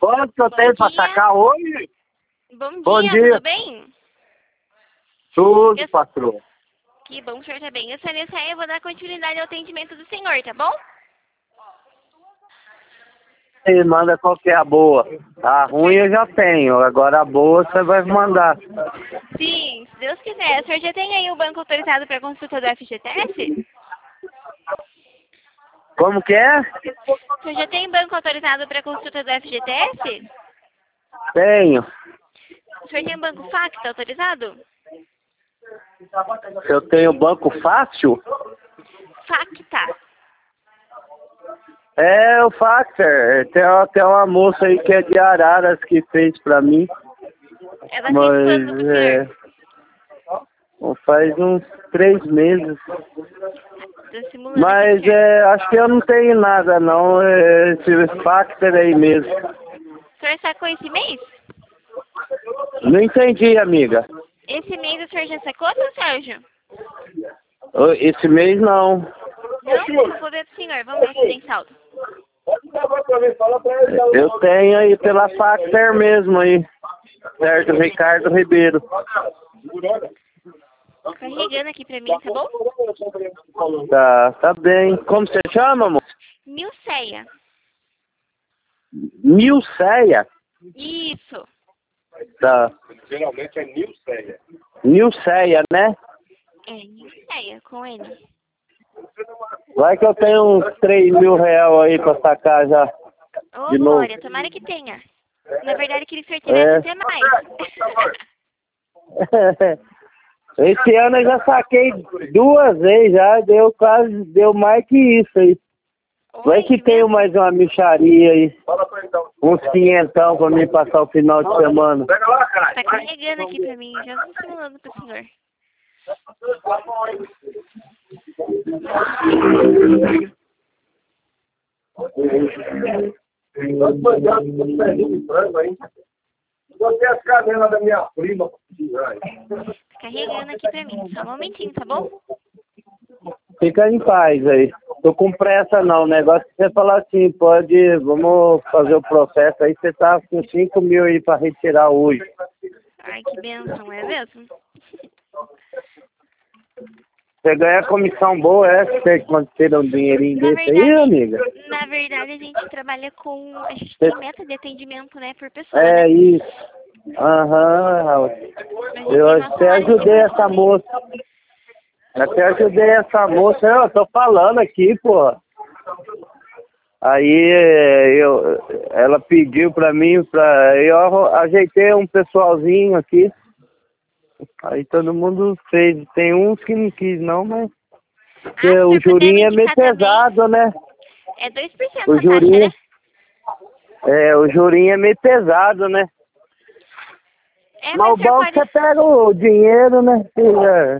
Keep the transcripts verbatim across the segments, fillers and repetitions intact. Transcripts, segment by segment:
Quanto que eu Bom tenho pra dia. sacar hoje? Bom, Bom dia, dia. tudo bem? Tudo, Eu- patroa. Que bom que o senhor tá bem. Eu sou a Nessa, eu vou dar continuidade ao atendimento do senhor, tá bom? Você manda qual que é a boa. A ruim eu já tenho, agora a boa você vai mandar. Sim, se Deus quiser. O senhor já tem aí o banco autorizado para consulta do F G T S? Como que é? O senhor já tem banco autorizado para consulta do F G T S? Tenho. O senhor tem um banco Facta autorizado? Eu tenho banco fácil? Facta. É o Factor. Tem, uma- tem uma moça aí que é de Araras que fez pra mim. Ela fez quando pro Mas senhor? é. Faz uns três meses. Tô simulando Mas aqui, certo? é, acho que eu não tenho nada não. É esse Factor aí mesmo. O senhor sacou esse mês? Não entendi, amiga. Esse mês o senhor já sacou, seu Sérgio? Ô, esse mês não. Não? Eu vou ver pro senhor. Vamos ver se tem saldo. Eu tenho aí pela Factor mesmo aí. Certo, Ricardo Ribeiro. Carregando aqui pra mim, tá bom? Tá, tá bem. Como você chama, amor? Nilceia. Nilceia? Isso. Tá. Geralmente é Nilceia. Nilceia, né? É, Nilceia, com N. Vai que eu tenho uns três mil reais aí pra sacar já. Ô, De novo. Glória, tomara que tenha. Na verdade, queria que o senhor tivesse É. até mais. Esse ano eu já saquei duas vezes já, deu quase, deu mais que isso aí. Vai que tenho mais uma micharia aí. Uns quinhentão pra mim passar o final de semana. Pega lá, cara. Tá carregando aqui pra mim, já tô simulando pro senhor. Botei as cadenas da minha prima. Tá carregando aqui pra mim, só um momentinho, tá bom? Fica em paz aí. Tô com pressa não. O negócio é você falar assim, pode, vamos fazer o processo aí, você tá com cinco mil aí pra retirar hoje. Ai, que bênção, é mesmo? Você ganha comissão boa, é? Você quando tira um dinheirinho Na desse aí, verdade, amiga? na verdade, a gente trabalha com... A gente tem meta de atendimento, né, por pessoa, É né? isso. Aham. Eu até ajudei essa moça. Até ajudei essa moça. Eu tô falando aqui, pô. Aí eu, ela pediu pra mim, pra, eu ajeitei um pessoalzinho aqui. Aí todo mundo fez. Tem uns que não quis não, mas porque Ah, o se puder me jurinho é meio indicar também, pesado, né? é dois por cento O a taxa, jurinho, né? é, o jurinho é meio pesado, né? É, Mas mas o o senhor bom é que pode... você pega o dinheiro, né? É.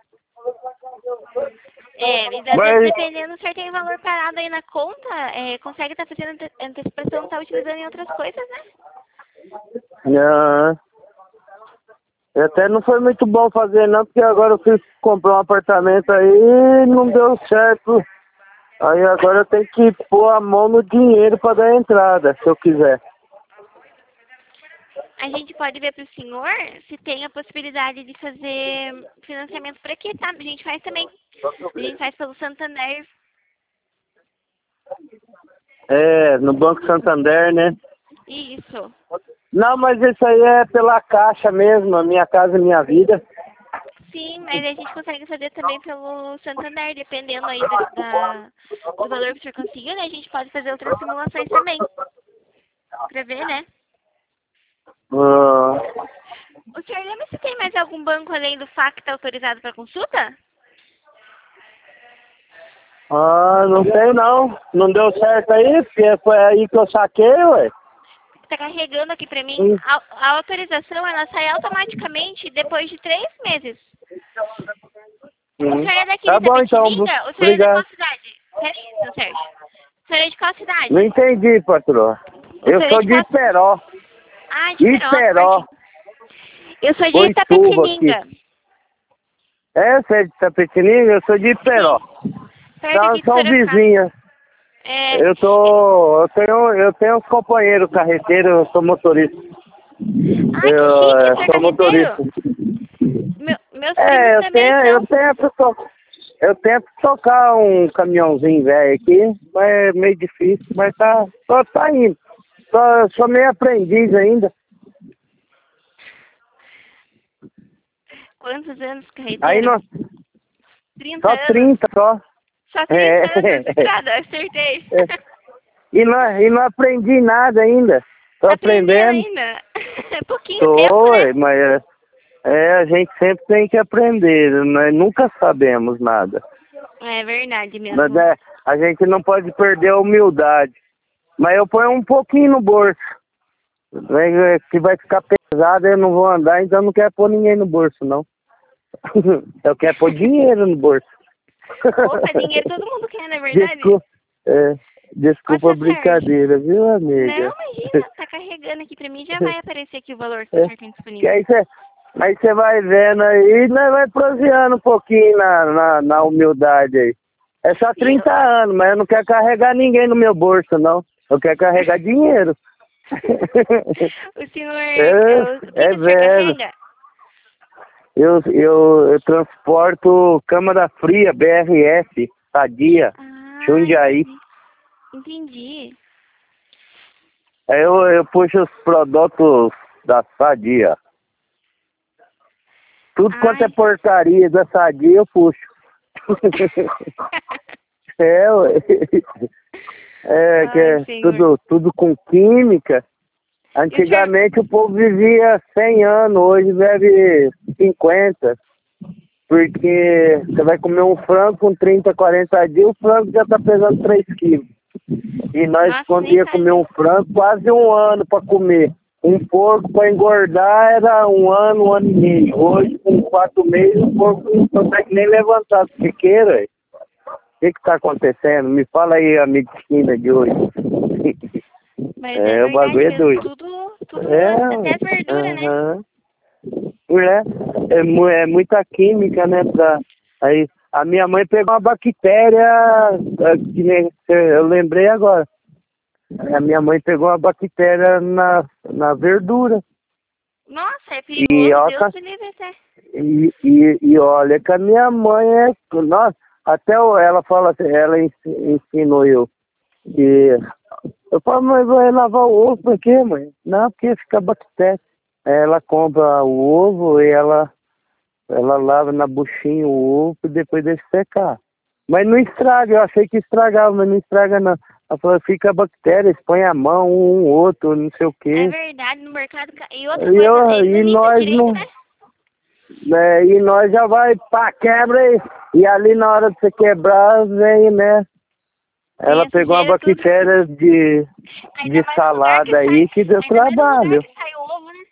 É, e às Mas- vezes dependendo, o senhor tem valor parado aí na conta, é, consegue estar fazendo ante- antecipação, tá utilizando em outras coisas, né? Não. Até não foi muito bom fazer não, porque agora eu fui comprar um apartamento aí e não deu certo. Aí agora eu tenho que pôr a mão no dinheiro para dar entrada, se eu quiser. A gente pode ver para o senhor se tem a possibilidade de fazer financiamento por aqui, tá? A gente faz também. A gente faz pelo Santander. É, no Banco Santander, né? Isso. Não, mas isso aí é pela Caixa mesmo, a Minha Casa Minha Vida. Sim, mas a gente consegue fazer também pelo Santander, dependendo aí do, da, do valor que o senhor conseguiu, né? A gente pode fazer outras simulações também. Pra ver, né? Ah, O senhor lembra se tem mais algum banco além do Facta autorizado para consulta? ah, não tem não. Não deu certo aí, porque foi aí que eu saquei, ué. Tá carregando aqui pra mim. Sim. A, a autorização, ela sai automaticamente depois de três meses. O Hum. senhor é daqui Tá de bom então, Itapetininga? O senhor é de obrigado. qual cidade? Peraí, seu Sérgio. O senhor é de qual cidade? Não entendi, patroa. O Eu senhor é sou de de qual- Iperó. Ah, de Iperó. Iperó. Martim. Eu sou de Boituva Itapetininga. É, você é de Tapetininga? Eu sou de Iperó. Perto Então, aqui de são Sorocaba. vizinhas. É... Eu tô. Eu tenho, eu tenho uns companheiros carreteiros, eu sou motorista. Ai, eu que chique, é, ser sou motorista. carreteiro. Meu, meus É, primos eu também tenho, eu são. tento, to, eu tento tocar um caminhãozinho velho aqui, mas é meio difícil, mas tá, só tá indo. Só, sou meio aprendiz ainda. Quantos anos carreteiro? Aí nós, trinta só anos. trinta só. Só É, trinta anos. Estrada, acertei. é. E não, e não aprendi nada ainda. Tô Aprendendo aprendendo. ainda. É pouquinho tempo, Tô, né? mas é, é, a gente sempre tem que aprender. Nós nunca sabemos nada. É verdade Mas mesmo. é, a gente não pode perder a humildade. Mas eu ponho um pouquinho no bolso. É, que vai ficar pesado, eu não vou andar, então eu não quero pôr ninguém no bolso, não. Eu quero pôr dinheiro no bolso. Opa, dinheiro todo mundo quer, não é verdade? Desculpa, é, desculpa a Nossa, brincadeira, viu, amiga? Não, imagina, tá carregando aqui pra mim, já vai aparecer aqui o valor que É, o senhor tem que disponível. aí você aí você vai vendo aí, nós vai proseando um pouquinho na, na, na humildade aí. É só trinta anos, mas eu não quero carregar ninguém no meu bolso, não. Eu quero carregar dinheiro. O senhor, É, o, o que, é que o senhor velho. carrega? Eu, eu, eu transporto câmara fria, B R S, Sadia, Ah, Jundiaí. entendi. Entendi. Aí eu, eu puxo os produtos da Sadia. Tudo quanto é Ai. porcaria da Sadia, eu puxo. É, ué. É, que Ai, é senhor. tudo, tudo com química. Antigamente o povo vivia cem anos, hoje vive cinquenta. Porque você vai comer um frango com trinta, quarenta dias, o frango já está pesando três quilos. E nós, Nossa, quando nem ia fale comer um isso. frango, quase um ano para comer. Um porco para engordar era um ano, um ano e meio. Hoje, com quatro meses, o porco não consegue nem levantar do chiqueiro. O que está acontecendo? Me fala aí a medicina de hoje. Mas é, É, o verdade bagulho é mesmo, doido. tudo, tudo, É, até as verduras, né? aham. É, é, mu- é muita química, né? Pra, aí, a minha mãe pegou uma bactéria, é, que nem, eu lembrei agora. A minha mãe pegou uma bactéria na, na verdura. Nossa, é E, perigoso, ó, Deus me livre até. e, e, e olha que a minha mãe é. Nossa, até o- ela fala assim, ela ens- ensinou eu. Que, eu falo, mas vai lavar o ovo por quê, mãe? Não, porque fica bactéria. Aí ela compra o ovo e ela, ela lava na buchinha o ovo e depois deixa secar. Mas não estraga, eu achei que estragava, mas não estraga não. Ela falou, fica bactéria, expõe a mão um, outro, não sei o É quê. verdade, no mercado. ca- E outra E, coisa, eu, ele não e limpa nós direito, não. né? Né, e nós já vai, pá, quebra e, e ali na hora de você quebrar, vem, né? Tem Ela a pegou uma sujeira tudo. bactéria de, Ainda de mais no lugar que salada sai. aí que deu Ainda mais no lugar trabalho. que sai o ovo, né?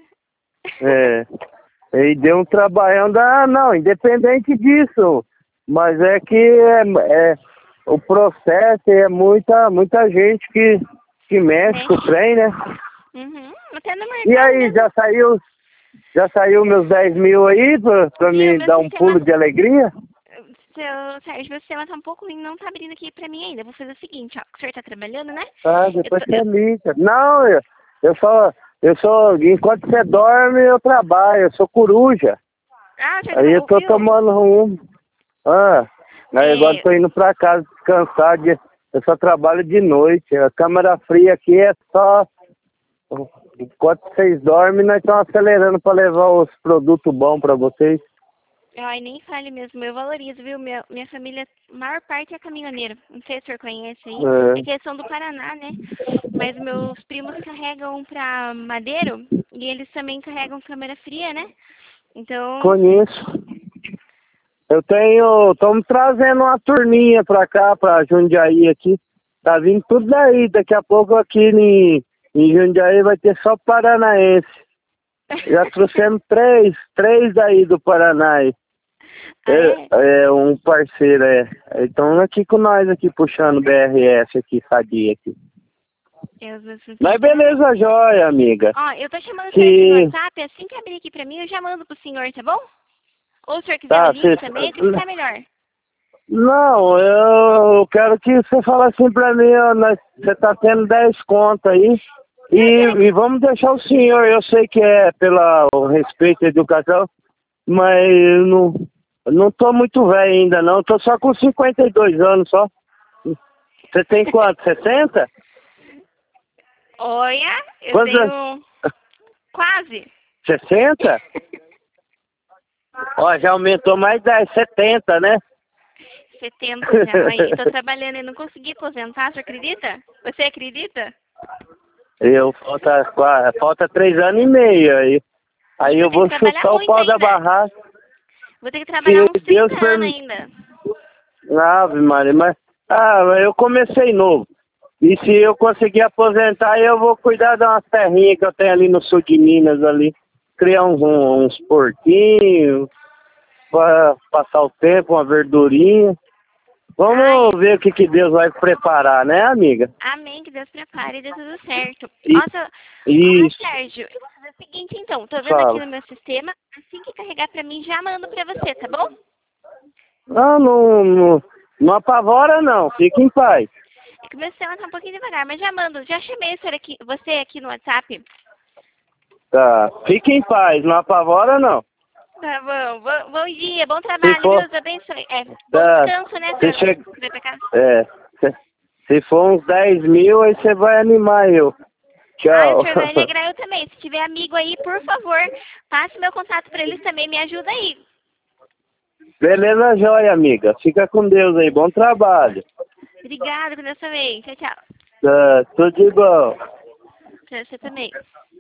É. E deu um trabalhão da. Não, independente disso. Mas é que é, é, o processo é muita, muita gente que, que mexe Mexe. com o trem, né? Uhum. Até no mercado E aí, mesmo. já saiu, já saiu meus dez mil aí pra, pra Sim, me o meu dar um sistema. pulo de alegria? Seu, Sérgio, meu sistema tá um pouco ruim, não tá abrindo aqui pra mim ainda. Vou fazer o seguinte, ó. O senhor tá trabalhando, né? Ah, Eu depois tô, você eu, liga. Não, eu, eu sou. Eu sou. Enquanto você dorme, eu trabalho. Eu sou coruja. ah, o senhor Aí tá, eu tô ouviu? tomando um. Ah, aí agora É, tô indo pra casa descansar. De, eu só trabalho de noite. A câmara fria aqui é só. Enquanto vocês dormem, nós estamos acelerando pra levar os produtos bons pra vocês. ai, nem fale mesmo, eu valorizo, viu? Minha, minha família, a maior parte é caminhoneira. Não sei se o senhor conhece aí. É. É que eles são do Paraná, né? Mas meus primos carregam pra Madeiro e eles também carregam câmera fria, né? Então, Conheço. Eu tenho. Estamos trazendo uma turminha pra cá, pra Jundiaí aqui. Tá vindo tudo daí. Daqui a pouco aqui em, em Jundiaí vai ter só paranaense. Já trouxemos três, três daí do Paraná. aí. ah, é? É, é um parceiro, é. Estão aqui com nós aqui, puxando B R S aqui, Sadia aqui. Eu, eu, eu, Mas beleza, joia, amiga. ó, eu tô chamando o Que- senhor aqui no WhatsApp, assim que abrir aqui pra mim, eu já mando pro senhor, tá bom? Ou se o senhor quiser Tá, eu ligo cê- também, o que ficar melhor. Não, eu, eu quero que você fale assim pra mim, ó, nós- você tá tendo dez conto aí. E, e vamos deixar o senhor, eu sei que é pelo respeito à educação, mas eu não, não tô muito velho ainda não, tô só com cinquenta e dois anos só. Você tem quanto? sessenta? Olha, eu Quantos tenho quase. sessenta? Ó, já aumentou mais dez, setenta, né? setenta já, aí tô trabalhando e não consegui aposentar, você acredita? Você acredita? Eu, falta, qua- falta três anos e meio aí. Aí eu vou Tem que trabalhar chutar o muito pau da ainda. barraca. Vou ter que trabalhar uns Se Deus trinta anos permitir. ainda. Ave Maria, mas ah, eu comecei novo. E se eu conseguir aposentar, eu vou cuidar de umas terrinhas que eu tenho ali no sul de Minas ali. Criar uns, uns porquinhos, para passar o tempo, uma verdurinha. Vamos Ai, ver o que, que Deus vai preparar, né, amiga? amém, que Deus prepare e dê tudo certo. E, Nossa, e ó, Sérgio, eu vou fazer o seguinte então, tô vendo aqui fala. no meu sistema, assim que carregar pra mim, já mando pra você, tá bom? Não, não, não, não apavora não, fique em paz. É que o meu sistema tá um pouquinho devagar, mas já mando, já chamei você aqui, você aqui no WhatsApp. Tá, fique em paz, não apavora não. Tá bom, bom, bom dia, bom trabalho, for- Deus abençoe. É, bom Tá, descanso, né, se Sérgio? chega, Você vai pra casa? é, se, se for uns dez mil, aí você vai animar eu. Ah, o Tchau. senhor vai alegrar eu também. Se tiver amigo aí, por favor, passe meu contato pra eles também, me ajuda aí. Beleza, joia, amiga. Fica com Deus aí, bom trabalho. Obrigada, com Deus também. Tchau, tchau. Tá, tudo de bom. Pra você também.